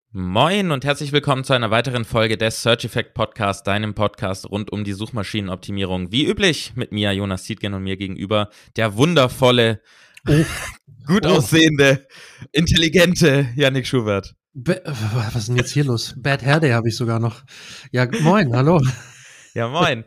Moin und herzlich willkommen zu einer weiteren Folge des Search Effect Podcast, deinem Podcast rund um die Suchmaschinenoptimierung. Wie üblich mit mir, Jonas Tietgen, und mir gegenüber der wundervolle, gut aussehende, intelligente Yannick Schubert. Was ist denn jetzt hier los? Bad Hair Day habe ich sogar noch. Ja, moin, hallo. Ja, moin.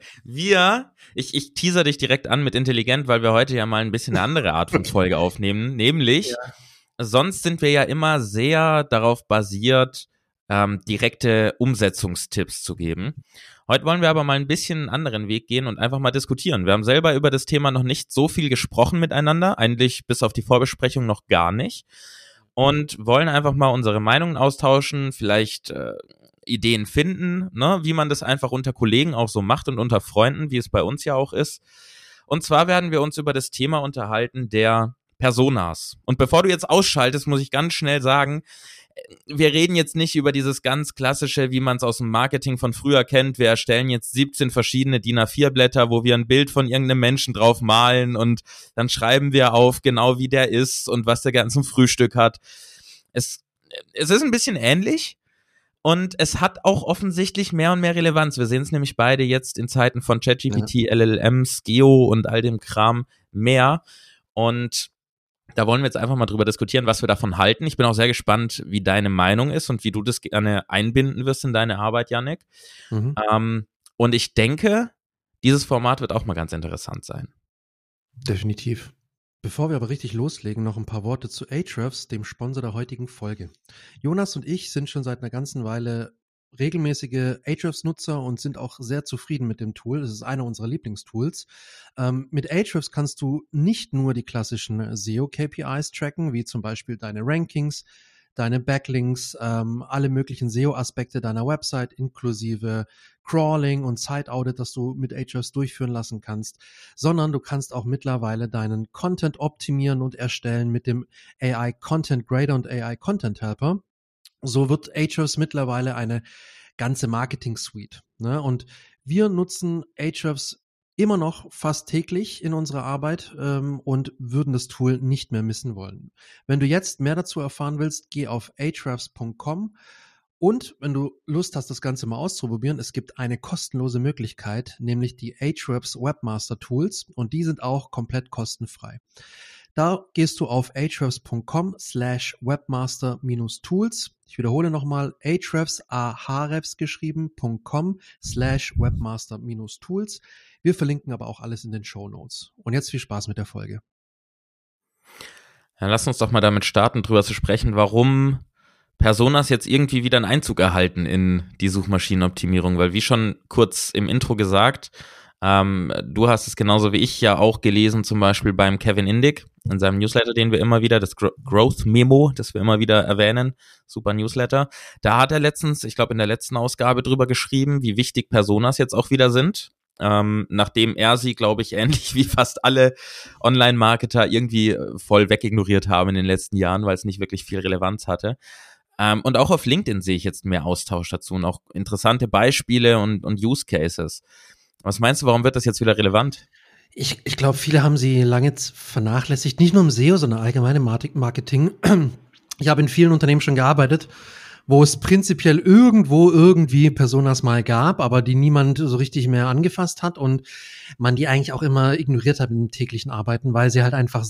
Ich teaser dich direkt an mit intelligent, weil wir heute ja mal ein bisschen eine andere Art von Folge aufnehmen, nämlich sonst sind wir ja immer sehr darauf basiert, direkte Umsetzungstipps zu geben. Heute wollen wir aber mal ein bisschen einen anderen Weg gehen und einfach mal diskutieren. Wir haben selber über das Thema noch nicht so viel gesprochen miteinander, eigentlich bis auf die Vorbesprechung noch gar nicht, und wollen einfach mal unsere Meinungen austauschen, vielleicht Ideen finden, ne, wie man das einfach unter Kollegen auch so macht und unter Freunden, wie es bei uns ja auch ist. Und zwar werden wir uns über das Thema unterhalten der Personas. Und bevor du jetzt ausschaltest, muss ich ganz schnell sagen, wir reden jetzt nicht über dieses ganz klassische, wie man es aus dem Marketing von früher kennt. Wir erstellen jetzt 17 verschiedene DIN A4-Blätter, wo wir ein Bild von irgendeinem Menschen drauf malen und dann schreiben wir auf, genau wie der ist und was der gerne zum Frühstück hat. Es ist ein bisschen ähnlich. Und es hat auch offensichtlich mehr und mehr Relevanz. Wir sehen es nämlich beide jetzt in Zeiten von ChatGPT, LLMs, Geo und all dem Kram mehr. Und da wollen wir jetzt einfach mal drüber diskutieren, was wir davon halten. Ich bin auch sehr gespannt, wie deine Meinung ist und wie du das gerne einbinden wirst in deine Arbeit, Yannick. Und ich denke, dieses Format wird auch mal ganz interessant sein. Definitiv. Bevor wir aber richtig loslegen, noch ein paar Worte zu Ahrefs, dem Sponsor der heutigen Folge. Jonas und ich sind schon seit einer ganzen Weile regelmäßige Ahrefs-Nutzer und sind auch sehr zufrieden mit dem Tool. Es ist einer unserer Lieblingstools. Mit Ahrefs kannst du nicht nur die klassischen SEO-KPIs tracken, wie zum Beispiel deine Rankings, deine Backlinks, alle möglichen SEO-Aspekte deiner Website inklusive Crawling und Site-Audit, das du mit Ahrefs durchführen lassen kannst, sondern du kannst auch mittlerweile deinen Content optimieren und erstellen mit dem AI Content Grader und AI Content Helper. So wird Ahrefs mittlerweile eine ganze Marketing-Suite. Ne? Und wir nutzen Ahrefs immer noch fast täglich in unserer Arbeit und würden das Tool nicht mehr missen wollen. Wenn du jetzt mehr dazu erfahren willst, geh auf ahrefs.com und wenn du Lust hast, das Ganze mal auszuprobieren, es gibt eine kostenlose Möglichkeit, nämlich die Ahrefs Webmaster Tools, und die sind auch komplett kostenfrei. Da gehst du auf ahrefs.com/webmaster-tools. Ich wiederhole nochmal, ahrefs geschrieben, .com/webmaster-tools. Wir verlinken aber auch alles in den Shownotes. Und jetzt viel Spaß mit der Folge. Dann lass uns doch mal damit starten, drüber zu sprechen, warum Personas jetzt irgendwie wieder einen Einzug erhalten in die Suchmaschinenoptimierung, weil wie schon kurz im Intro gesagt, du hast es genauso wie ich ja auch gelesen, zum Beispiel beim Kevin Indig in seinem Newsletter, den wir immer wieder, das Growth Memo, das wir immer wieder erwähnen, super Newsletter. Da hat er letztens, ich glaube in der letzten Ausgabe drüber geschrieben, wie wichtig Personas jetzt auch wieder sind. Nachdem er sie, glaube ich, ähnlich wie fast alle Online-Marketer irgendwie voll wegignoriert haben in den letzten Jahren, weil es nicht wirklich viel Relevanz hatte. Und auch auf LinkedIn sehe ich jetzt mehr Austausch dazu und auch interessante Beispiele und Use Cases. Was meinst du, warum wird das jetzt wieder relevant? Ich glaube, viele haben sie lange vernachlässigt, nicht nur im SEO, sondern allgemein im Marketing. Ich habe in vielen Unternehmen schon gearbeitet, wo es prinzipiell irgendwie Personas mal gab, aber die niemand so richtig mehr angefasst hat und man die eigentlich auch immer ignoriert hat im täglichen Arbeiten, weil sie halt einfach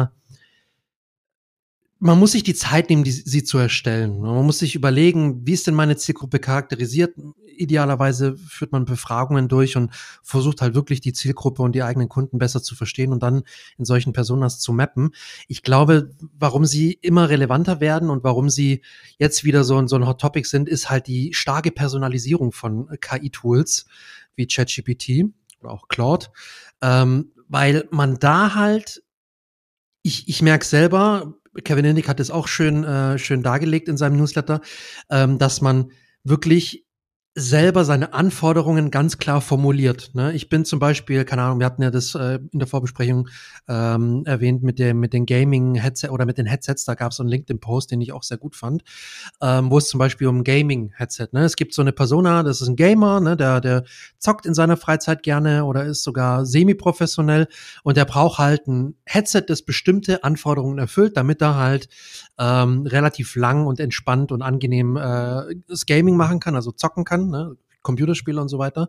man muss sich die Zeit nehmen, sie zu erstellen. Man muss sich überlegen, wie ist denn meine Zielgruppe charakterisiert? Idealerweise führt man Befragungen durch und versucht halt wirklich die Zielgruppe und die eigenen Kunden besser zu verstehen und dann in solchen Personas zu mappen. Ich glaube, warum sie immer relevanter werden und warum sie jetzt wieder so ein Hot Topic sind, ist halt die starke Personalisierung von KI-Tools wie ChatGPT oder auch Claude, weil man da halt, ich merke selber, Kevin Indig hat es auch schön dargelegt in seinem Newsletter, dass man wirklich selber seine Anforderungen ganz klar formuliert. Ne? Ich bin zum Beispiel, keine Ahnung, wir hatten ja das in der Vorbesprechung erwähnt mit den Gaming-Headset oder mit den Headsets, da gab es so einen LinkedIn-Post, den ich auch sehr gut fand, wo es zum Beispiel um Gaming-Headset, ne? Es gibt so eine Persona, das ist ein Gamer, ne? Der zockt in seiner Freizeit gerne oder ist sogar semi-professionell und der braucht halt ein Headset, das bestimmte Anforderungen erfüllt, damit er halt relativ lang und entspannt und angenehm das Gaming machen kann, also zocken kann, ne? Computerspiele und so weiter.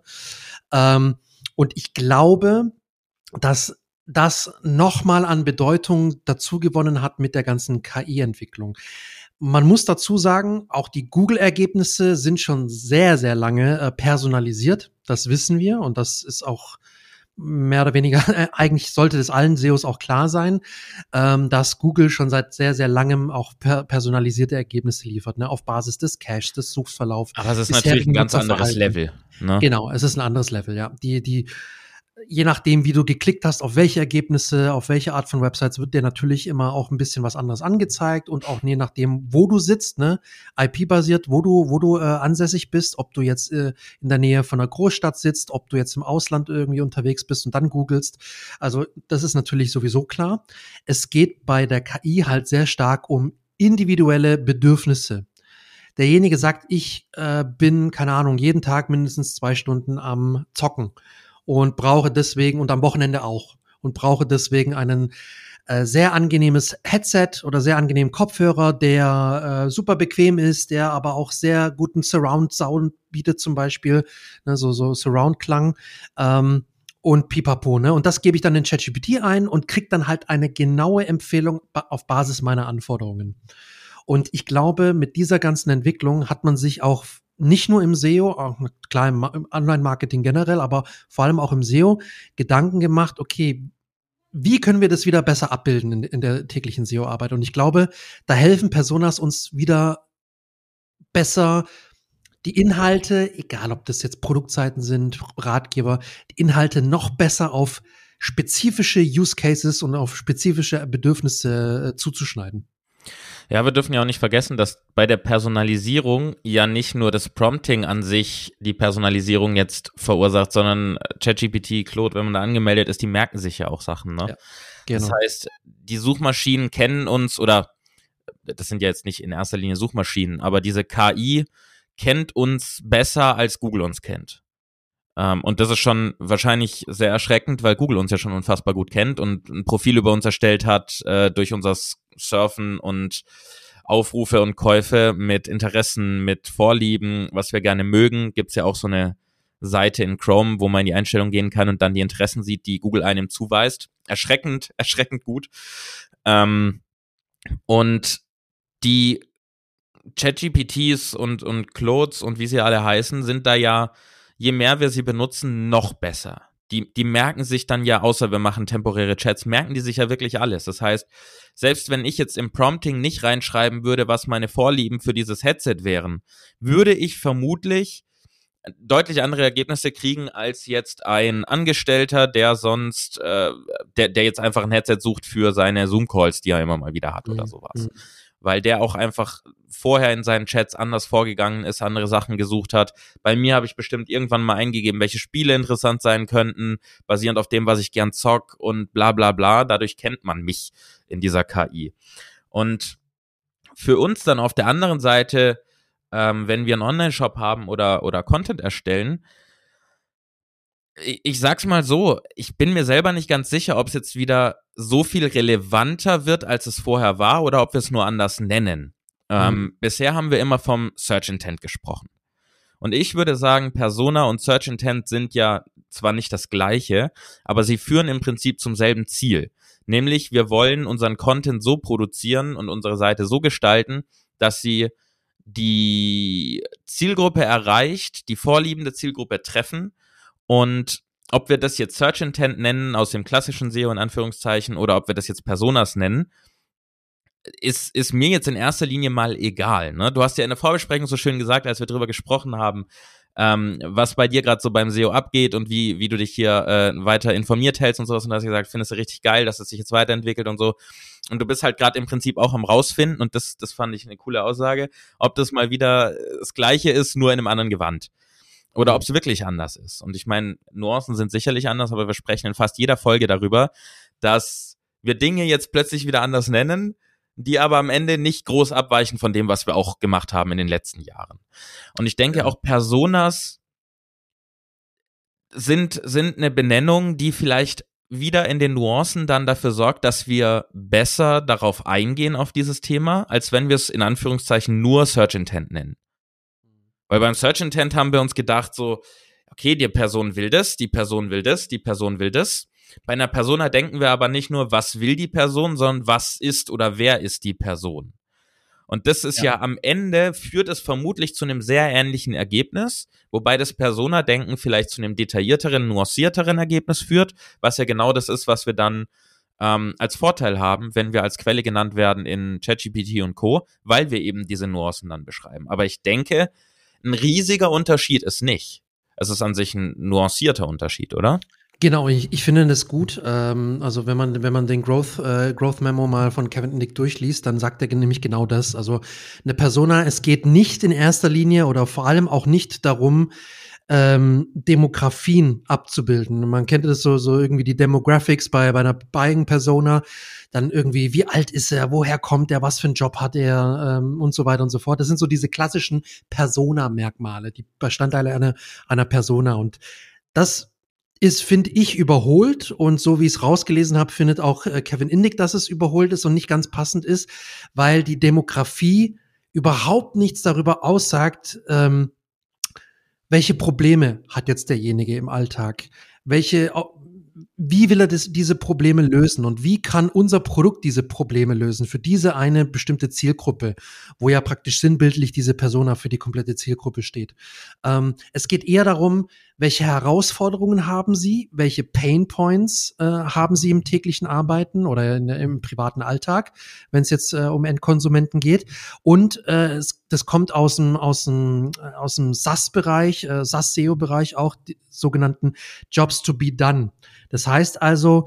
Und ich glaube, dass das nochmal an Bedeutung dazu gewonnen hat mit der ganzen KI-Entwicklung. Man muss dazu sagen, auch die Google-Ergebnisse sind schon sehr, sehr lange personalisiert. Das wissen wir und das ist auch mehr oder weniger, eigentlich sollte das allen SEOs auch klar sein, dass Google schon seit sehr, sehr langem auch personalisierte Ergebnisse liefert, ne, auf Basis des Caches, des Suchverlaufs. Aber es ist natürlich ein ganz anderes Level. Ne? Genau, es ist ein anderes Level, ja. Je nachdem, wie du geklickt hast, auf welche Ergebnisse, auf welche Art von Websites, wird dir natürlich immer auch ein bisschen was anderes angezeigt und auch je nachdem, wo du sitzt, ne, IP-basiert, wo du ansässig bist, ob du jetzt in der Nähe von einer Großstadt sitzt, ob du jetzt im Ausland irgendwie unterwegs bist und dann googelst. Also das ist natürlich sowieso klar. Es geht bei der KI halt sehr stark um individuelle Bedürfnisse. Derjenige sagt, ich bin, keine Ahnung, jeden Tag mindestens 2 Stunden am Zocken und brauche deswegen und am Wochenende auch und brauche deswegen einen sehr angenehmes Headset oder sehr angenehmen Kopfhörer, der super bequem ist, der aber auch sehr guten Surround-Sound bietet zum Beispiel, ne, so Surround-Klang und Pipapo, ne? Und das gebe ich dann in ChatGPT ein und kriege dann halt eine genaue Empfehlung auf Basis meiner Anforderungen. Und ich glaube, mit dieser ganzen Entwicklung hat man sich auch nicht nur im SEO, auch klar im Online-Marketing generell, aber vor allem auch im SEO Gedanken gemacht, okay, wie können wir das wieder besser abbilden in der täglichen SEO-Arbeit? Und ich glaube, da helfen Personas uns wieder besser, die Inhalte, egal ob das jetzt Produktseiten sind, Ratgeber, die Inhalte noch besser auf spezifische Use Cases und auf spezifische Bedürfnisse zuzuschneiden. Ja, wir dürfen ja auch nicht vergessen, dass bei der Personalisierung ja nicht nur das Prompting an sich die Personalisierung jetzt verursacht, sondern ChatGPT, Claude, wenn man da angemeldet ist, die merken sich ja auch Sachen, ne? Ja, genau. Das heißt, die Suchmaschinen kennen uns, oder das sind ja jetzt nicht in erster Linie Suchmaschinen, aber diese KI kennt uns besser, als Google uns kennt. Und das ist schon wahrscheinlich sehr erschreckend, weil Google uns ja schon unfassbar gut kennt und ein Profil über uns erstellt hat durch unser Surfen und Aufrufe und Käufe mit Interessen, mit Vorlieben, was wir gerne mögen. Gibt's ja auch so eine Seite in Chrome, wo man in die Einstellung gehen kann und dann die Interessen sieht, die Google einem zuweist. Erschreckend gut. Und die ChatGPTs und Claudes und wie sie alle heißen, sind da ja, je mehr wir sie benutzen, noch besser. Die merken sich dann ja, außer wir machen temporäre Chats, merken die sich ja wirklich alles. Das heißt, selbst wenn ich jetzt im Prompting nicht reinschreiben würde, was meine Vorlieben für dieses Headset wären, würde ich vermutlich deutlich andere Ergebnisse kriegen als jetzt ein Angestellter, der sonst, der jetzt einfach ein Headset sucht für seine Zoom-Calls, die er immer mal wieder hat oder sowas. Weil der auch einfach vorher in seinen Chats anders vorgegangen ist, andere Sachen gesucht hat. Bei mir habe ich bestimmt irgendwann mal eingegeben, welche Spiele interessant sein könnten, basierend auf dem, was ich gern zock und bla bla bla. Dadurch kennt man mich in dieser KI. Und für uns dann auf der anderen Seite, wenn wir einen Online-Shop haben oder Content erstellen, ich sag's mal so, ich bin mir selber nicht ganz sicher, ob es jetzt wieder so viel relevanter wird, als es vorher war, oder ob wir es nur anders nennen. Bisher haben wir immer vom Search Intent gesprochen. Und ich würde sagen, Persona und Search Intent sind ja zwar nicht das gleiche, aber sie führen im Prinzip zum selben Ziel. Nämlich, wir wollen unseren Content so produzieren und unsere Seite so gestalten, dass sie die Zielgruppe erreicht, die vorliebende Zielgruppe treffen. Und ob wir das jetzt Search Intent nennen, aus dem klassischen SEO in Anführungszeichen, oder ob wir das jetzt Personas nennen, ist mir jetzt in erster Linie mal egal. Ne? Du hast ja in der Vorbesprechung so schön gesagt, als wir drüber gesprochen haben, was bei dir gerade so beim SEO abgeht und wie du dich hier weiter informiert hältst und sowas. Und du hast gesagt, findest du richtig geil, dass es sich jetzt weiterentwickelt und so. Und du bist halt gerade im Prinzip auch am rausfinden, und das fand ich eine coole Aussage, ob das mal wieder das Gleiche ist, nur in einem anderen Gewand. oder ob es wirklich anders ist. Und ich meine, Nuancen sind sicherlich anders, aber wir sprechen in fast jeder Folge darüber, dass wir Dinge jetzt plötzlich wieder anders nennen, die aber am Ende nicht groß abweichen von dem, was wir auch gemacht haben in den letzten Jahren. Und ich denke auch Personas sind eine Benennung, die vielleicht wieder in den Nuancen dann dafür sorgt, dass wir besser darauf eingehen auf dieses Thema, als wenn wir es in Anführungszeichen nur Search Intent nennen. Weil beim Search Intent haben wir uns gedacht so, okay, die Person will das, die Person will das, die Person will das. Bei einer Persona denken wir aber nicht nur, was will die Person, sondern was ist oder wer ist die Person. Und das ist ja am Ende, führt es vermutlich zu einem sehr ähnlichen Ergebnis, wobei das Persona-Denken vielleicht zu einem detaillierteren, nuancierteren Ergebnis führt, was ja genau das ist, was wir dann als Vorteil haben, wenn wir als Quelle genannt werden in ChatGPT und Co., weil wir eben diese Nuancen dann beschreiben. Aber ich denke, ein riesiger Unterschied ist nicht. Es ist an sich ein nuancierter Unterschied, oder? Genau, ich finde das gut. Also wenn man den Growth Memo mal von Kevin Nick durchliest, dann sagt er nämlich genau das. Also eine Persona, es geht nicht in erster Linie oder vor allem auch nicht darum, Demografien abzubilden. Man kennt das so irgendwie die Demographics bei einer Buying Persona, dann irgendwie, wie alt ist er, woher kommt er, was für einen Job hat er und so weiter und so fort. Das sind so diese klassischen Persona-Merkmale, die Bestandteile einer Persona. Und das ist, finde ich, überholt, und so wie ich es rausgelesen habe, findet auch Kevin Indig, dass es überholt ist und nicht ganz passend ist, weil die Demografie überhaupt nichts darüber aussagt, welche Probleme hat jetzt derjenige im Alltag, wie will er diese Probleme lösen und wie kann unser Produkt diese Probleme lösen für diese eine bestimmte Zielgruppe, wo ja praktisch sinnbildlich diese Persona für die komplette Zielgruppe steht. Es geht eher darum, welche Herausforderungen haben Sie, welche Pain Points haben Sie im täglichen Arbeiten oder im privaten Alltag, wenn es jetzt um Endkonsumenten geht. Und das kommt aus dem SaaS-Bereich, SaaS-SEO-Bereich auch, die sogenannten Jobs to be done. Das heißt also,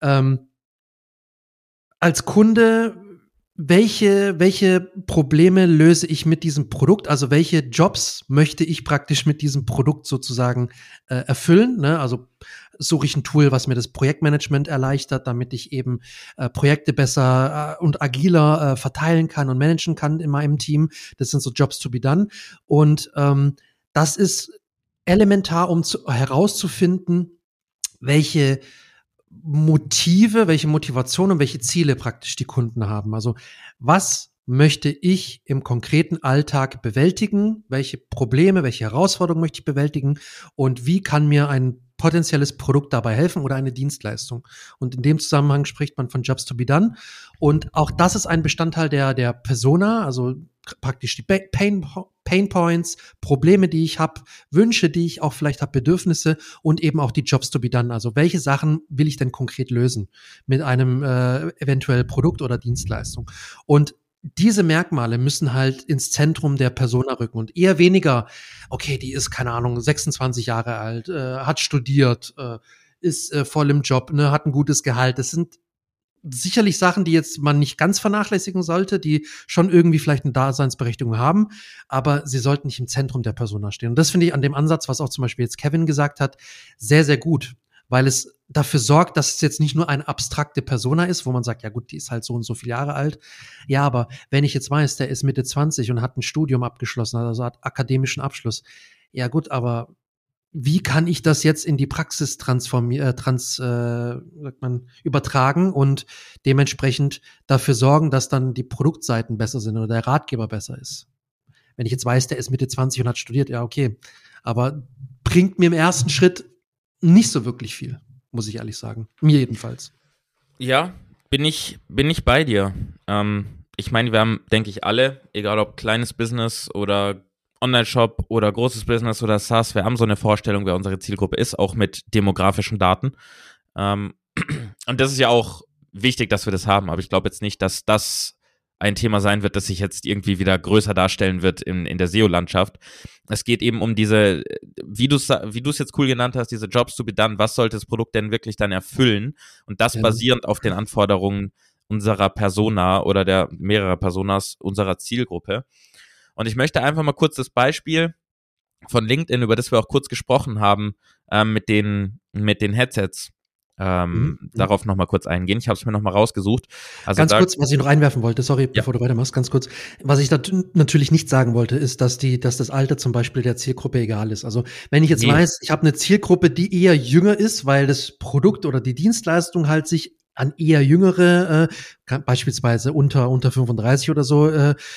als Kunde, welche Probleme löse ich mit diesem Produkt? Also welche Jobs möchte ich praktisch mit diesem Produkt sozusagen erfüllen? Ne? Also suche ich ein Tool, was mir das Projektmanagement erleichtert, damit ich eben Projekte besser und agiler verteilen kann und managen kann in meinem Team. Das sind so Jobs to be done. Und das ist elementar, um herauszufinden, welche Motive, welche Motivation und welche Ziele praktisch die Kunden haben. Also was möchte ich im konkreten Alltag bewältigen? Welche Probleme, welche Herausforderungen möchte ich bewältigen? Und wie kann mir ein potenzielles Produkt dabei helfen oder eine Dienstleistung? Und in dem Zusammenhang spricht man von Jobs to be done. Und auch das ist ein Bestandteil der Persona, also praktisch die Pain Points, Probleme, die ich habe, Wünsche, die ich auch vielleicht habe, Bedürfnisse und eben auch die Jobs to be done. Also welche Sachen will ich denn konkret lösen mit einem eventuell Produkt oder Dienstleistung? Und diese Merkmale müssen halt ins Zentrum der Persona rücken und eher weniger, okay, die ist, keine Ahnung, 26 Jahre alt, hat studiert, ist voll im Job, ne, hat ein gutes Gehalt. Das sind sicherlich Sachen, die jetzt man nicht ganz vernachlässigen sollte, die schon irgendwie vielleicht eine Daseinsberechtigung haben, aber sie sollten nicht im Zentrum der Persona stehen. Und das finde ich an dem Ansatz, was auch zum Beispiel jetzt Kevin gesagt hat, sehr, sehr gut, weil es dafür sorgt, dass es jetzt nicht nur eine abstrakte Persona ist, wo man sagt, ja gut, die ist halt so und so viele Jahre alt. Ja, aber wenn ich jetzt weiß, der ist Mitte 20 und hat ein Studium abgeschlossen, also hat akademischen Abschluss, ja gut, aber wie kann ich das jetzt in die Praxis übertragen und dementsprechend dafür sorgen, dass dann die Produktseiten besser sind oder der Ratgeber besser ist? Wenn ich jetzt weiß, der ist Mitte 20 und hat studiert, ja, okay. Aber bringt mir im ersten Schritt nicht so wirklich viel, muss ich ehrlich sagen. Mir jedenfalls. Ja, bin ich bei dir. Ich meine, wir haben, denke ich, alle, egal ob kleines Business oder Online-Shop oder großes Business oder SaaS, wir haben so eine Vorstellung, wer unsere Zielgruppe ist, auch mit demografischen Daten. Und das ist ja auch wichtig, dass wir das haben, aber ich glaube jetzt nicht, dass das ein Thema sein wird, das sich jetzt irgendwie wieder größer darstellen wird in der SEO-Landschaft. Es geht eben um diese, wie du es jetzt cool genannt hast, diese Jobs to be done, was sollte das Produkt denn wirklich dann erfüllen? Und das basierend auf den Anforderungen unserer Persona oder der mehrerer Personas unserer Zielgruppe. Und ich möchte einfach mal kurz das Beispiel von LinkedIn, über das wir auch kurz gesprochen haben, mit den Headsets. Darauf nochmal kurz eingehen. Ich habe es mir nochmal rausgesucht. Also ganz kurz, was ich noch einwerfen wollte, sorry, bevor du weitermachst, ganz kurz. Was ich natürlich nicht sagen wollte, ist, dass das Alter zum Beispiel der Zielgruppe egal ist. Also wenn ich jetzt weiß, ich habe eine Zielgruppe, die eher jünger ist, weil das Produkt oder die Dienstleistung halt sich an eher jüngere, beispielsweise unter 35 oder so,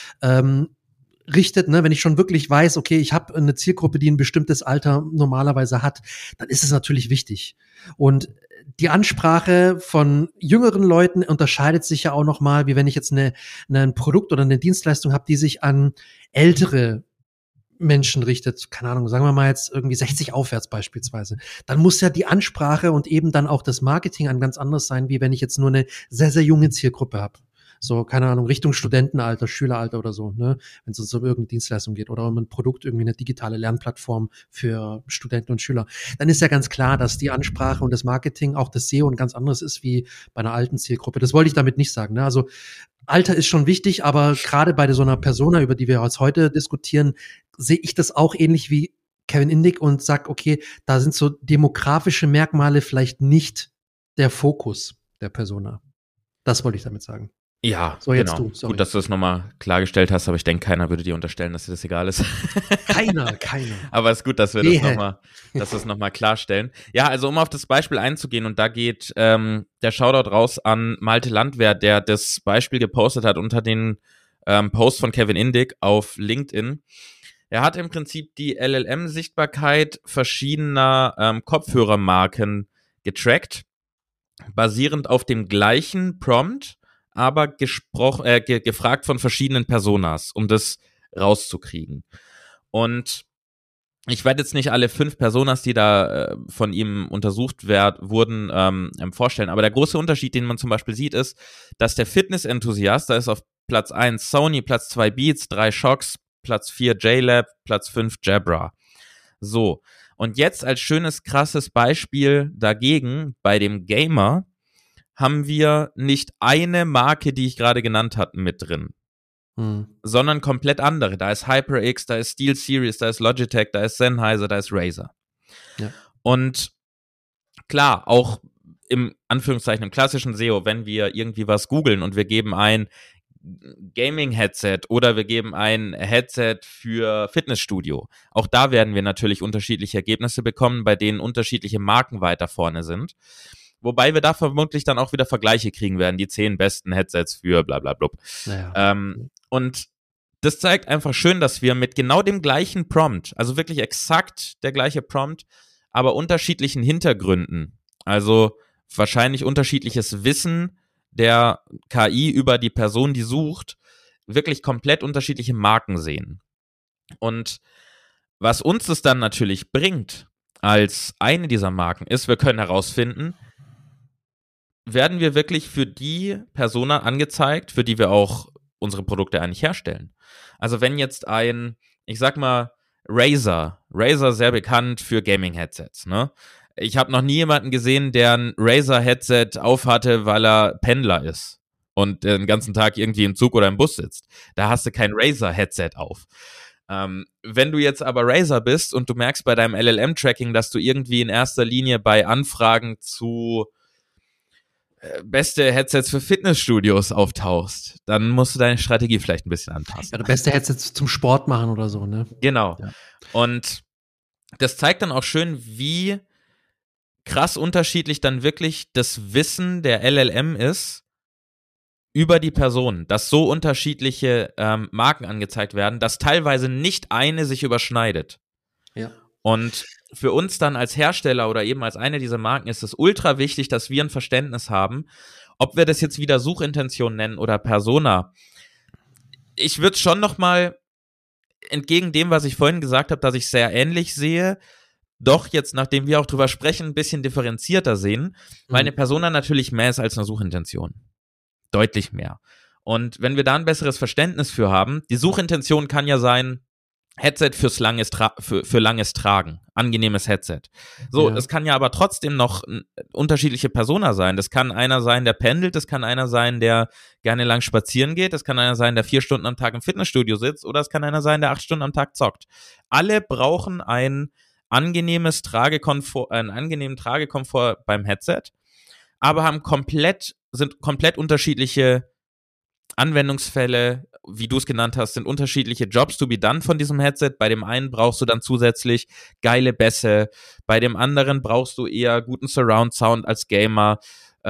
richtet, ne, wenn ich schon wirklich weiß, okay, ich habe eine Zielgruppe, die ein bestimmtes Alter normalerweise hat, dann ist es natürlich wichtig. Und die Ansprache von jüngeren Leuten unterscheidet sich ja auch noch mal, wie wenn ich jetzt ein Produkt oder eine Dienstleistung habe, die sich an ältere Menschen richtet, keine Ahnung, sagen wir mal jetzt irgendwie 60 aufwärts beispielsweise, dann muss ja die Ansprache und eben dann auch das Marketing ein ganz anderes sein, wie wenn ich jetzt nur eine sehr, sehr junge Zielgruppe habe. So, keine Ahnung, Richtung Studentenalter, Schüleralter oder so, ne, wenn es uns um irgendeine Dienstleistung geht oder um ein Produkt, irgendwie eine digitale Lernplattform für Studenten und Schüler, dann ist ja ganz klar, dass die Ansprache und das Marketing, auch das SEO, ein ganz anderes ist wie bei einer alten Zielgruppe. Das wollte ich damit nicht sagen, ne, also Alter ist schon wichtig, aber gerade bei so einer Persona, über die wir jetzt heute diskutieren, sehe ich das auch ähnlich wie Kevin Indig und sag, okay, da sind so demografische Merkmale vielleicht nicht der Fokus der Persona. Das wollte ich damit sagen. Ja, so, jetzt genau. Du, sorry. Gut, dass du das nochmal klargestellt hast, aber ich denke, keiner würde dir unterstellen, dass dir das egal ist. Keiner. Aber es ist gut, dass wir das nochmal klarstellen. Ja, also um auf das Beispiel einzugehen, und da geht der Shoutout raus an Malte Landwehr, der das Beispiel gepostet hat unter den Post von Kevin Indig auf LinkedIn. Er hat im Prinzip die LLM-Sichtbarkeit verschiedener Kopfhörermarken getrackt, basierend auf dem gleichen Prompt, aber gefragt von verschiedenen Personas, um das rauszukriegen. Und ich werde jetzt nicht alle 5 Personas, die da von ihm untersucht wurden, vorstellen, aber der große Unterschied, den man zum Beispiel sieht, ist, dass der Fitness-Enthusiast, da ist auf Platz 1 Sony, Platz 2 Beats, 3 Shocks, Platz 4 JLab, Platz 5 Jabra. So, und jetzt als schönes, krasses Beispiel dagegen, bei dem Gamer, haben wir nicht eine Marke, die ich gerade genannt habe, mit drin, sondern komplett andere. Da ist HyperX, da ist SteelSeries, da ist Logitech, da ist Sennheiser, da ist Razer. Ja. Und klar, auch im Anführungszeichen im klassischen SEO, wenn wir irgendwie was googeln und wir geben ein Gaming-Headset oder wir geben ein Headset für Fitnessstudio, auch da werden wir natürlich unterschiedliche Ergebnisse bekommen, bei denen unterschiedliche Marken weiter vorne sind. Wobei wir da vermutlich dann auch wieder Vergleiche kriegen werden, die 10 besten Headsets für bla bla blub. Naja. Und das zeigt einfach schön, dass wir mit genau dem gleichen Prompt, also wirklich exakt der gleiche Prompt, aber unterschiedlichen Hintergründen, also wahrscheinlich unterschiedliches Wissen der KI über die Person, die sucht, wirklich komplett unterschiedliche Marken sehen. Und was uns das dann natürlich bringt, als eine dieser Marken ist, wir können herausfinden, werden wir wirklich für die Persona angezeigt, für die wir auch unsere Produkte eigentlich herstellen. Also wenn jetzt ich sag mal, Razer sehr bekannt für Gaming-Headsets, ne? Ich habe noch nie jemanden gesehen, der ein Razer-Headset aufhatte, weil er Pendler ist und den ganzen Tag irgendwie im Zug oder im Bus sitzt. Da hast du kein Razer-Headset auf. Wenn du jetzt aber Razer bist und du merkst bei deinem LLM-Tracking, dass du irgendwie in erster Linie bei Anfragen zu beste Headsets für Fitnessstudios auftauchst, dann musst du deine Strategie vielleicht ein bisschen anpassen. Ja, beste Headsets zum Sport machen oder so, ne? Genau. Ja. Und das zeigt dann auch schön, wie krass unterschiedlich dann wirklich das Wissen der LLM ist über die Person, dass so unterschiedliche Marken angezeigt werden, dass teilweise nicht eine sich überschneidet. Ja. Und für uns dann als Hersteller oder eben als eine dieser Marken ist es ultra wichtig, dass wir ein Verständnis haben, ob wir das jetzt wieder Suchintention nennen oder Persona. Ich würde schon nochmal entgegen dem, was ich vorhin gesagt habe, dass ich sehr ähnlich sehe, doch jetzt, nachdem wir auch drüber sprechen, ein bisschen differenzierter sehen, weil eine Persona natürlich mehr ist als eine Suchintention. Deutlich mehr. Und wenn wir da ein besseres Verständnis für haben, die Suchintention kann ja sein, Headset fürs für langes Tragen. Angenehmes Headset. So, es kann ja aber trotzdem noch unterschiedliche Persona sein. Das kann einer sein, der pendelt, das kann einer sein, der gerne lang spazieren geht, das kann einer sein, der 4 Stunden am Tag im Fitnessstudio sitzt, oder es kann einer sein, der 8 Stunden am Tag zockt. Alle brauchen einen angenehmen Tragekomfort beim Headset, aber sind komplett unterschiedliche Anwendungsfälle, wie du es genannt hast, sind unterschiedliche Jobs to be done von diesem Headset. Bei dem einen brauchst du dann zusätzlich geile Bässe, bei dem anderen brauchst du eher guten Surround-Sound als Gamer,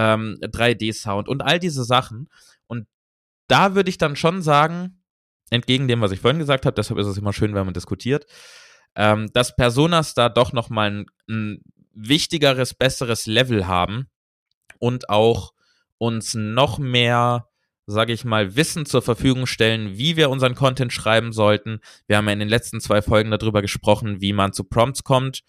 3D-Sound und all diese Sachen. Und da würde ich dann schon sagen, entgegen dem, was ich vorhin gesagt habe, deshalb ist es immer schön, wenn man diskutiert, dass Personas da doch nochmal ein wichtigeres, besseres Level haben und auch uns noch mehr, sage ich mal, Wissen zur Verfügung stellen, wie wir unseren Content schreiben sollten. Wir haben ja in den letzten 2 Folgen darüber gesprochen, wie man zu Prompts kommt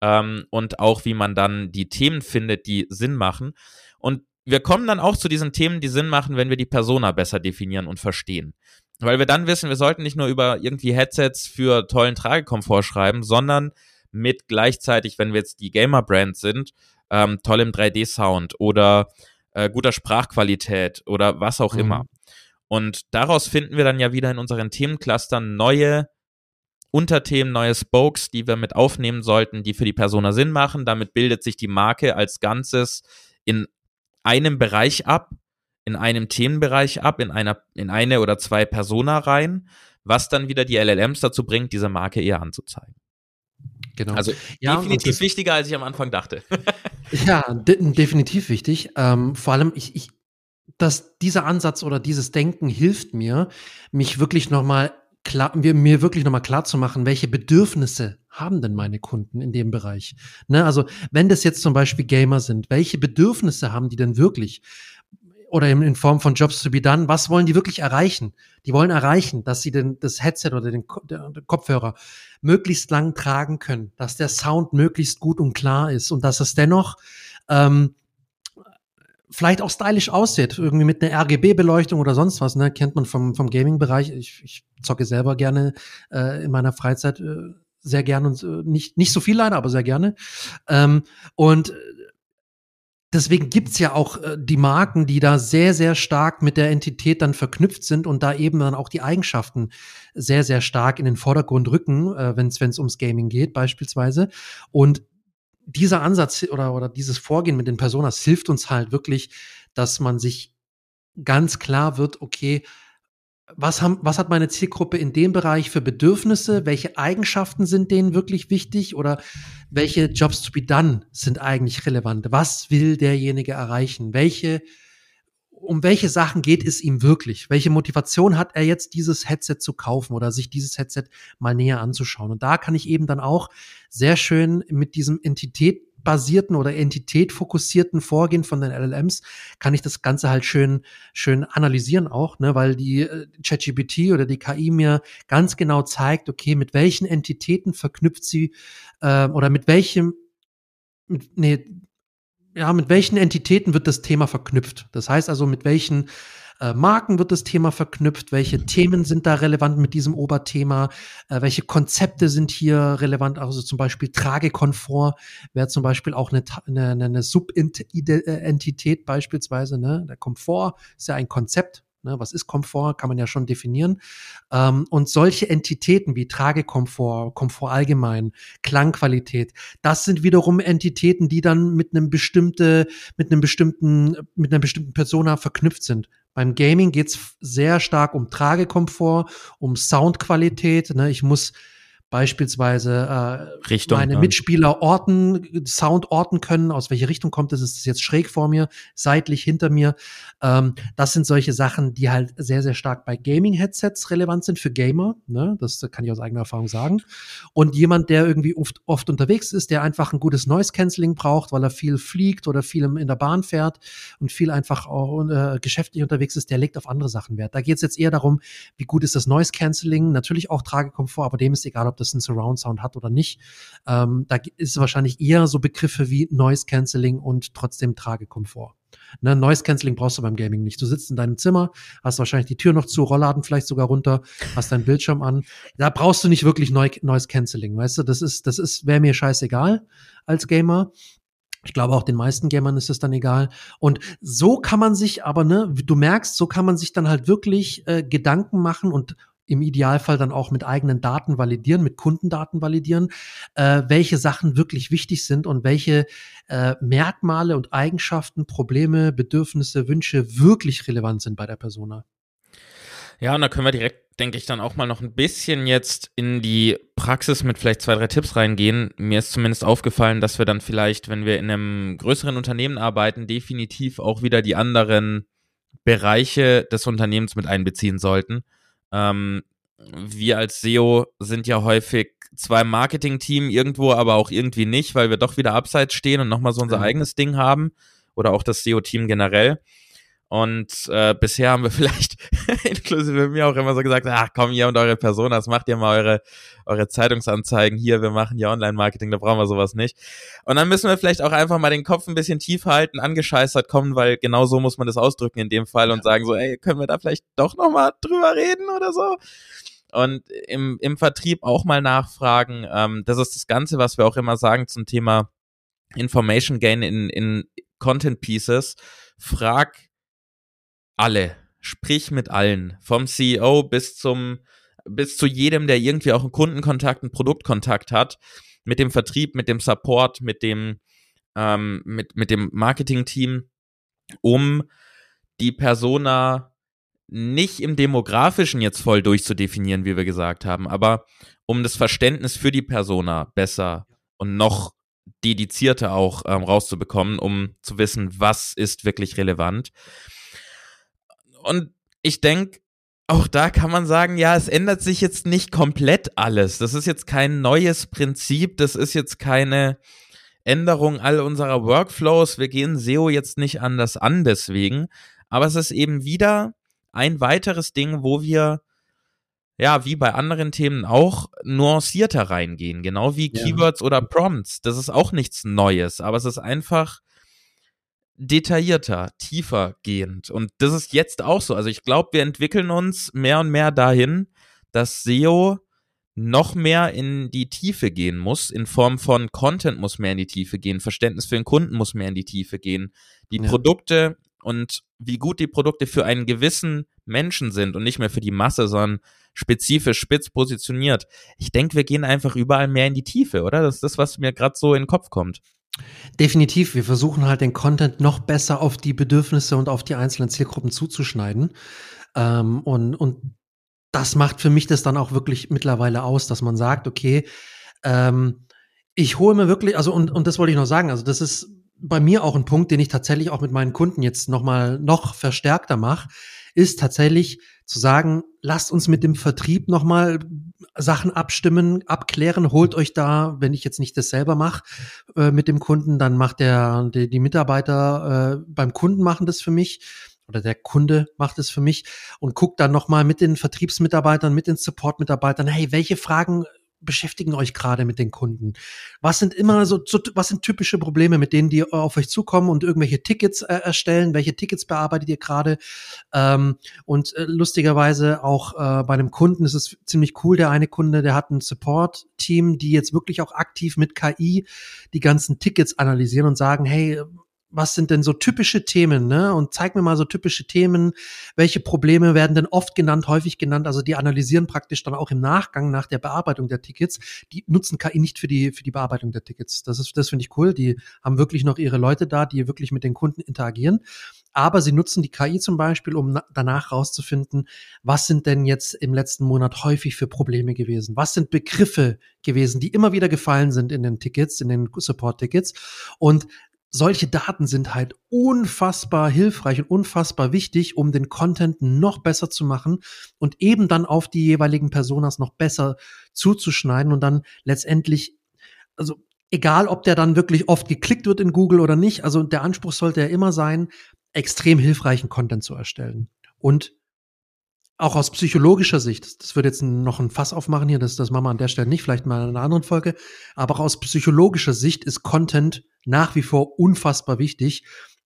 und auch, wie man dann die Themen findet, die Sinn machen. Und wir kommen dann auch zu diesen Themen, die Sinn machen, wenn wir die Persona besser definieren und verstehen. Weil wir dann wissen, wir sollten nicht nur über irgendwie Headsets für tollen Tragekomfort schreiben, sondern mit gleichzeitig, wenn wir jetzt die Gamer-Brand sind, tollem 3D-Sound oder guter Sprachqualität oder was auch immer. Und daraus finden wir dann ja wieder in unseren Themenclustern neue Unterthemen, neue Spokes, die wir mit aufnehmen sollten, die für die Persona Sinn machen. Damit bildet sich die Marke als Ganzes in einem Bereich ab, in einem Themenbereich ab, in eine oder 2 Persona rein, was dann wieder die LLMs dazu bringt, diese Marke eher anzuzeigen. Genau. Also definitiv wichtiger, als ich am Anfang dachte. Ja, definitiv wichtig. Vor allem, dass dieser Ansatz oder dieses Denken hilft mir, mich wirklich nochmal mir wirklich nochmal klar zu machen, welche Bedürfnisse haben denn meine Kunden in dem Bereich? Ne, also, wenn das jetzt zum Beispiel Gamer sind, welche Bedürfnisse haben die denn wirklich? Oder in Form von Jobs to be done, was wollen die wirklich erreichen? Die wollen erreichen, dass sie das Headset oder den Kopfhörer möglichst lang tragen können, dass der Sound möglichst gut und klar ist und dass es dennoch vielleicht auch stylisch aussieht, irgendwie mit einer RGB-Beleuchtung oder sonst was, ne? Kennt man vom Gaming-Bereich. Ich zocke selber gerne in meiner Freizeit sehr gerne und nicht so viel leider, aber sehr gerne. Und deswegen gibt's ja auch die Marken, die da sehr, sehr stark mit der Entität dann verknüpft sind und da eben dann auch die Eigenschaften sehr, sehr stark in den Vordergrund rücken, wenn's ums Gaming geht beispielsweise. Und dieser Ansatz oder dieses Vorgehen mit den Personas hilft uns halt wirklich, dass man sich ganz klar wird, okay, was hat meine Zielgruppe in dem Bereich für Bedürfnisse? Welche Eigenschaften sind denen wirklich wichtig? Oder welche Jobs to be done sind eigentlich relevant? Was will derjenige erreichen? Um welche Sachen geht es ihm wirklich? Welche Motivation hat er jetzt, dieses Headset zu kaufen oder sich dieses Headset mal näher anzuschauen? Und da kann ich eben dann auch sehr schön mit diesem entitätbasierten oder entitätfokussierten Vorgehen von den LLMs kann ich das Ganze halt schön analysieren auch, ne, weil die ChatGPT oder die KI mir ganz genau zeigt, okay, mit welchen Entitäten verknüpft sie oder mit welchen Entitäten wird das Thema verknüpft? Das heißt also, mit welchen Marken wird das Thema verknüpft? Welche Themen sind da relevant mit diesem Oberthema? Welche Konzepte sind hier relevant? Also zum Beispiel Tragekomfort wäre zum Beispiel auch eine Subentität beispielsweise. Ne? Der Komfort ist ja ein Konzept. Ne, was ist Komfort? Kann man ja schon definieren. Und solche Entitäten wie Tragekomfort, Komfort allgemein, Klangqualität, das sind wiederum Entitäten, die dann mit einer bestimmten Persona verknüpft sind. Beim Gaming geht's sehr stark um Tragekomfort, um Soundqualität. Ne? Ich muss beispielsweise meine Mitspieler Sound orten können, aus welche Richtung kommt es, ist es jetzt schräg vor mir, seitlich hinter mir. Das sind solche Sachen, die halt sehr, sehr stark bei Gaming-Headsets relevant sind für Gamer, ne? Das kann ich aus eigener Erfahrung sagen. Und jemand, der irgendwie oft unterwegs ist, der einfach ein gutes Noise-Canceling braucht, weil er viel fliegt oder viel in der Bahn fährt und viel einfach auch geschäftlich unterwegs ist, der legt auf andere Sachen Wert. Da geht es jetzt eher darum, wie gut ist das Noise-Canceling, natürlich auch Tragekomfort, aber dem ist egal, ob das einen Surround-Sound hat oder nicht. Da ist es wahrscheinlich eher so Begriffe wie Noise-Canceling und trotzdem Tragekomfort. Ne, Noise Cancelling brauchst du beim Gaming nicht. Du sitzt in deinem Zimmer, hast wahrscheinlich die Tür noch zu, Rollladen vielleicht sogar runter, hast deinen Bildschirm an. Da brauchst du nicht wirklich Noise Cancelling, weißt du? Wäre mir scheißegal als Gamer. Ich glaube, auch den meisten Gamern ist es dann egal. Und so kann man sich aber, ne, du merkst, so kann man sich dann halt wirklich Gedanken machen und im Idealfall dann auch mit eigenen Daten validieren, mit Kundendaten validieren, welche Sachen wirklich wichtig sind und welche Merkmale und Eigenschaften, Probleme, Bedürfnisse, Wünsche wirklich relevant sind bei der Persona. Ja, und da können wir direkt, denke ich, dann auch mal noch ein bisschen jetzt in die Praxis mit vielleicht 2, 3 Tipps reingehen. Mir ist zumindest aufgefallen, dass wir dann vielleicht, wenn wir in einem größeren Unternehmen arbeiten, definitiv auch wieder die anderen Bereiche des Unternehmens mit einbeziehen sollten. Wir als SEO sind ja häufig zwar im Marketing-Team irgendwo, aber auch irgendwie nicht, weil wir doch wieder abseits stehen und nochmal so unser eigenes Ding haben oder auch das SEO-Team generell. Und bisher haben wir vielleicht inklusive mir auch immer so gesagt, ach komm, ihr und eure Personas, macht ihr mal eure Zeitungsanzeigen hier, wir machen ja Online-Marketing, da brauchen wir sowas nicht. Und dann müssen wir vielleicht auch einfach mal den Kopf ein bisschen tief halten, angescheißert kommen, weil genau so muss man das ausdrücken in dem Fall und sagen so, ey, können wir da vielleicht doch nochmal drüber reden oder so? Und im Vertrieb auch mal nachfragen, das ist das Ganze, was wir auch immer sagen zum Thema Information Gain in Content Pieces. Frag alle, sprich mit allen, vom CEO bis zu jedem, der irgendwie auch einen Kundenkontakt, einen Produktkontakt hat, mit dem Vertrieb, mit dem Support, mit dem Marketing-Team, um die Persona nicht im Demografischen jetzt voll durchzudefinieren, wie wir gesagt haben, aber um das Verständnis für die Persona besser und noch dedizierter auch rauszubekommen, um zu wissen, was ist wirklich relevant. Und ich denke, auch da kann man sagen, ja, es ändert sich jetzt nicht komplett alles. Das ist jetzt kein neues Prinzip, das ist jetzt keine Änderung all unserer Workflows. Wir gehen SEO jetzt nicht anders an deswegen, aber es ist eben wieder ein weiteres Ding, wo wir, ja, wie bei anderen Themen auch, nuancierter reingehen, genau wie Keywords oder Prompts. Das ist auch nichts Neues, aber es ist einfach detaillierter, tiefer gehend. Und das ist jetzt auch so. Also ich glaube, wir entwickeln uns mehr und mehr dahin, dass SEO noch mehr in die Tiefe gehen muss, in Form von Content muss mehr in die Tiefe gehen, Verständnis für den Kunden muss mehr in die Tiefe gehen. Die Produkte und wie gut die Produkte für einen gewissen Menschen sind und nicht mehr für die Masse, sondern spezifisch, spitz positioniert. Ich denke, wir gehen einfach überall mehr in die Tiefe, oder? Das ist das, was mir gerade so in den Kopf kommt. Definitiv. Wir versuchen halt den Content noch besser auf die Bedürfnisse und auf die einzelnen Zielgruppen zuzuschneiden. Und das macht für mich das dann auch wirklich mittlerweile aus, dass man sagt, okay, ich hole mir wirklich, also und das wollte ich noch sagen, also das ist bei mir auch ein Punkt, den ich tatsächlich auch mit meinen Kunden jetzt noch verstärkter mache, ist tatsächlich zu sagen, lasst uns mit dem Vertrieb nochmal Sachen abstimmen, abklären, holt euch da, wenn ich jetzt nicht das selber mache mit dem Kunden, dann macht die Mitarbeiter beim Kunden machen das für mich oder der Kunde macht es für mich und guckt dann nochmal mit den Vertriebsmitarbeitern, mit den Support-Mitarbeitern, hey, welche Fragen beschäftigen euch gerade mit den Kunden? Was sind was sind typische Probleme, mit denen die auf euch zukommen und irgendwelche Tickets erstellen? Welche Tickets bearbeitet ihr gerade? Und lustigerweise auch bei einem Kunden ist es ziemlich cool. Der eine Kunde, der hat ein Support-Team, die jetzt wirklich auch aktiv mit KI die ganzen Tickets analysieren und sagen, hey, was sind denn so typische Themen, ne? Und zeig mir mal so typische Themen. Welche Probleme werden denn oft genannt, häufig genannt? Also die analysieren praktisch dann auch im Nachgang nach der Bearbeitung der Tickets. Die nutzen KI nicht für die Bearbeitung der Tickets. Das finde ich cool. Die haben wirklich noch ihre Leute da, die wirklich mit den Kunden interagieren. Aber sie nutzen die KI zum Beispiel, um danach rauszufinden, was sind denn jetzt im letzten Monat häufig für Probleme gewesen? Was sind Begriffe gewesen, die immer wieder gefallen sind in den Tickets, in den Support-Tickets? Und solche Daten sind halt unfassbar hilfreich und unfassbar wichtig, um den Content noch besser zu machen und eben dann auf die jeweiligen Personas noch besser zuzuschneiden und dann letztendlich, also egal, ob der dann wirklich oft geklickt wird in Google oder nicht, also der Anspruch sollte ja immer sein, extrem hilfreichen Content zu erstellen. Und auch aus psychologischer Sicht, das wird jetzt noch ein Fass aufmachen hier, das machen wir an der Stelle nicht, vielleicht mal in einer anderen Folge, aber auch aus psychologischer Sicht ist Content nach wie vor unfassbar wichtig,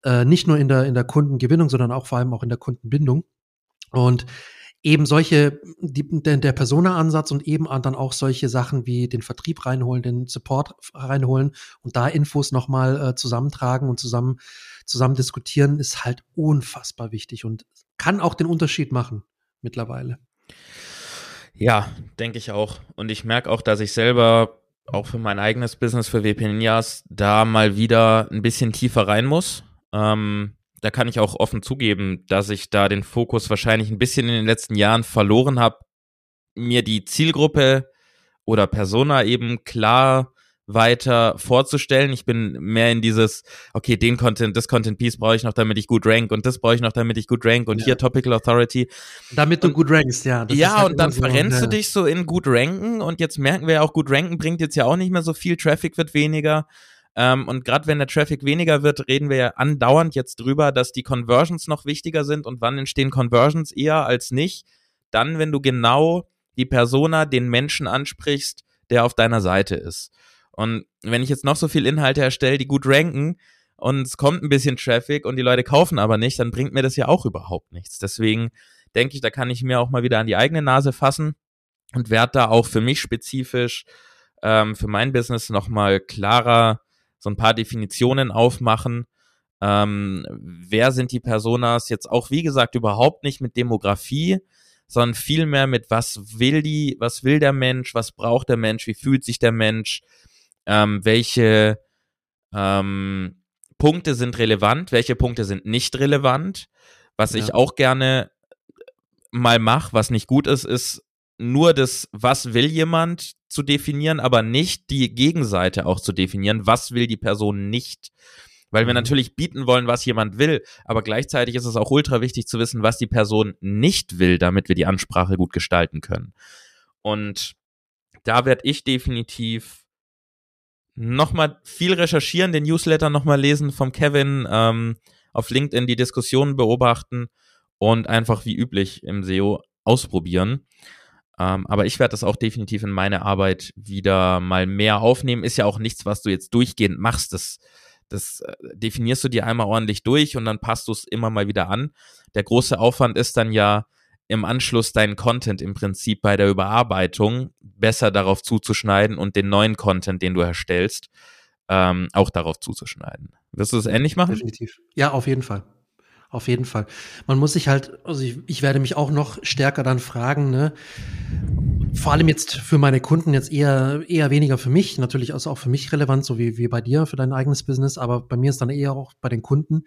nicht nur in der Kundengewinnung, sondern auch vor allem auch in der Kundenbindung. Und eben der Persona-Ansatz und eben dann auch solche Sachen wie den Vertrieb reinholen, den Support reinholen und da Infos nochmal zusammentragen und zusammen diskutieren, ist halt unfassbar wichtig und kann auch den Unterschied machen mittlerweile. Ja, denke ich auch. Und ich merke auch, dass ich selber auch für mein eigenes Business, für WP Ninjas, da mal wieder ein bisschen tiefer rein muss. Da kann ich auch offen zugeben, dass ich da den Fokus wahrscheinlich ein bisschen in den letzten Jahren verloren habe, mir die Zielgruppe oder Persona eben klar weiter vorzustellen. Ich bin mehr in dieses, okay, das Content Piece brauche ich noch, damit ich gut rank und das brauche ich noch, damit ich gut rank und hier Topical Authority. Damit du gut rankst, ja. Das ja, halt und dann verrennst du dich so in gut ranken und jetzt merken wir ja auch, gut ranken bringt jetzt ja auch nicht mehr so viel, Traffic wird weniger. Und gerade wenn der Traffic weniger wird, reden wir ja andauernd jetzt drüber, dass die Conversions noch wichtiger sind. Und wann entstehen Conversions eher als nicht? Dann, wenn du genau die Persona, den Menschen ansprichst, der auf deiner Seite ist. Und wenn ich jetzt noch so viel Inhalte erstelle, die gut ranken und es kommt ein bisschen Traffic und die Leute kaufen aber nicht, dann bringt mir das ja auch überhaupt nichts. Deswegen denke ich, da kann ich mir auch mal wieder an die eigene Nase fassen und werde da auch für mich spezifisch für mein Business nochmal klarer so ein paar Definitionen aufmachen. Wer sind die Personas? Jetzt auch, wie gesagt, überhaupt nicht mit Demografie, sondern vielmehr mit was will der Mensch, was braucht der Mensch, wie fühlt sich der Mensch, welche Punkte sind relevant, welche Punkte sind nicht relevant. Was ich auch gerne mal mache, was nicht gut ist nur das, was will jemand zu definieren, aber nicht die Gegenseite auch zu definieren, was will die Person nicht. Weil wir natürlich bieten wollen, was jemand will, aber gleichzeitig ist es auch ultra wichtig zu wissen, was die Person nicht will, damit wir die Ansprache gut gestalten können. Und da werde ich definitiv nochmal viel recherchieren, den Newsletter nochmal lesen vom Kevin, auf LinkedIn die Diskussionen beobachten und einfach wie üblich im SEO ausprobieren. Aber ich werde das auch definitiv in meine Arbeit wieder mal mehr aufnehmen. Ist ja auch nichts, was du jetzt durchgehend machst. Das definierst du dir einmal ordentlich durch und dann passt du es immer mal wieder an. Der große Aufwand ist dann ja im Anschluss deinen Content im Prinzip bei der Überarbeitung besser darauf zuzuschneiden und den neuen Content, den du erstellst, auch darauf zuzuschneiden. Wirst du das ähnlich machen? Definitiv. Ja, auf jeden Fall. Auf jeden Fall. Man muss sich halt, also ich werde mich auch noch stärker dann fragen, ne? Vor allem jetzt für meine Kunden jetzt eher weniger für mich, natürlich ist auch für mich relevant, so wie bei dir für dein eigenes Business, aber bei mir ist dann eher auch bei den Kunden.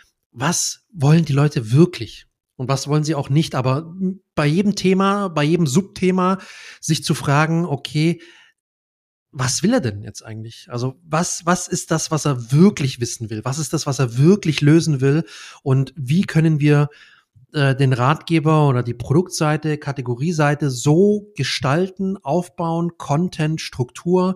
Was wollen die Leute wirklich? Und was wollen sie auch nicht? Aber bei jedem Thema, bei jedem Subthema sich zu fragen, okay, was will er denn jetzt eigentlich? Also was ist das, was er wirklich wissen will? Was ist das, was er wirklich lösen will? Und wie können wir den Ratgeber oder die Produktseite, Kategorieseite so gestalten, aufbauen, Content, Struktur,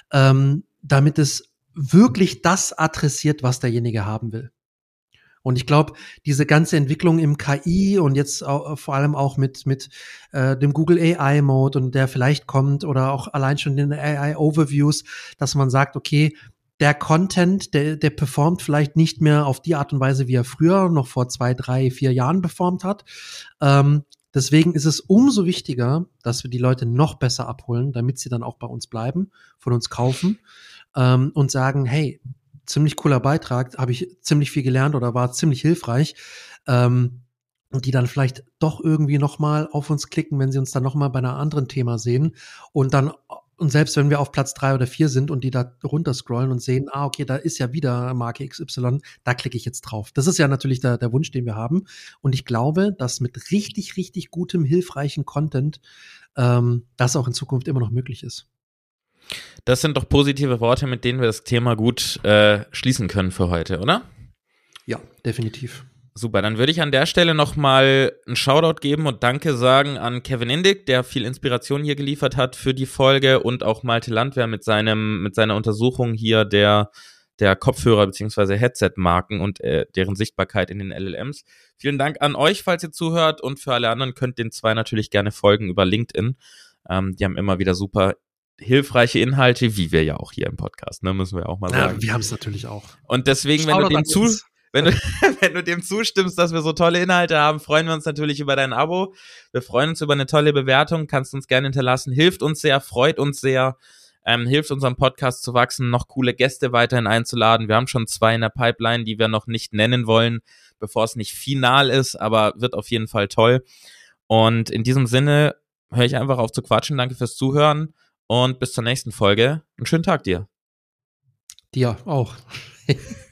damit es wirklich das adressiert, was derjenige haben will? Und ich glaube, diese ganze Entwicklung im KI und jetzt auch, vor allem auch mit dem Google AI Mode und der vielleicht kommt oder auch allein schon den AI Overviews, dass man sagt, okay, der Content, der performt vielleicht nicht mehr auf die Art und Weise, wie er früher noch vor 2, 3, 4 Jahren performt hat. Deswegen ist es umso wichtiger, dass wir die Leute noch besser abholen, damit sie dann auch bei uns bleiben, von uns kaufen und sagen, hey, ziemlich cooler Beitrag, habe ich ziemlich viel gelernt oder war ziemlich hilfreich. Und die dann vielleicht doch irgendwie nochmal auf uns klicken, wenn sie uns dann nochmal bei einer anderen Thema sehen. Und selbst wenn wir auf Platz 3 oder 4 sind und die da runterscrollen und sehen, okay, da ist ja wieder Marke XY, da klicke ich jetzt drauf. Das ist ja natürlich der Wunsch, den wir haben. Und ich glaube, dass mit richtig, richtig gutem, hilfreichen Content das auch in Zukunft immer noch möglich ist. Das sind doch positive Worte, mit denen wir das Thema gut schließen können für heute, oder? Ja, definitiv. Super, dann würde ich an der Stelle nochmal einen Shoutout geben und Danke sagen an Kevin Indig, der viel Inspiration hier geliefert hat für die Folge und auch Malte Landwehr mit seiner Untersuchung hier der Kopfhörer bzw. Headset-Marken und deren Sichtbarkeit in den LLMs. Vielen Dank an euch, falls ihr zuhört, und für alle anderen könnt den zwei natürlich gerne folgen über LinkedIn. Die haben immer wieder super hilfreiche Inhalte, wie wir ja auch hier im Podcast, ne, müssen wir auch mal sagen. Ja, wir haben es natürlich auch. Und deswegen, wenn du dem zustimmst, dass wir so tolle Inhalte haben, freuen wir uns natürlich über dein Abo. Wir freuen uns über eine tolle Bewertung, kannst uns gerne hinterlassen, hilft uns sehr, freut uns sehr, hilft unserem Podcast zu wachsen, noch coole Gäste weiterhin einzuladen. Wir haben schon 2 in der Pipeline, die wir noch nicht nennen wollen, bevor es nicht final ist, aber wird auf jeden Fall toll. Und in diesem Sinne höre ich einfach auf zu quatschen. Danke fürs Zuhören und bis zur nächsten Folge. Einen schönen Tag dir. Dir auch.